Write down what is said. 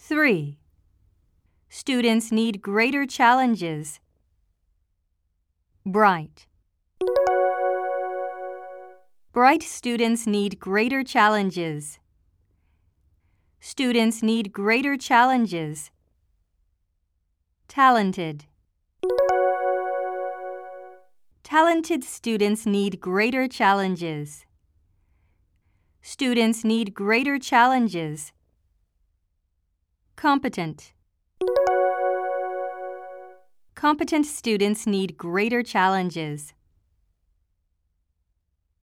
3. Students need greater challenges. Bright. Bright students need greater challenges. Students need greater challenges. Talented. Talented students need greater challenges. Students need greater challenges. Competent. Competent students need greater challenges.